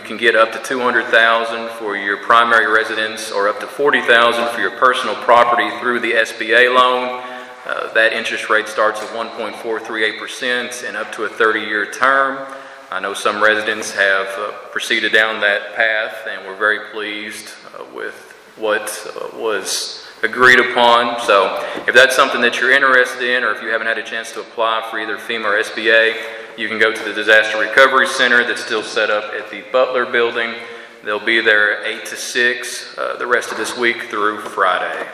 can get up to $200,000 for your primary residence or up to $40,000 for your personal property through the SBA loan. That interest rate starts at 1.438% and up to a 30-year term. I know some residents have proceeded down that path, and we're very pleased with what was agreed upon. So if that's something that you're interested in, or if you haven't had a chance to apply for either FEMA or SBA, you can go to the Disaster Recovery Center that's still set up at the Butler Building. They'll be there 8 to 6 the rest of this week through Friday.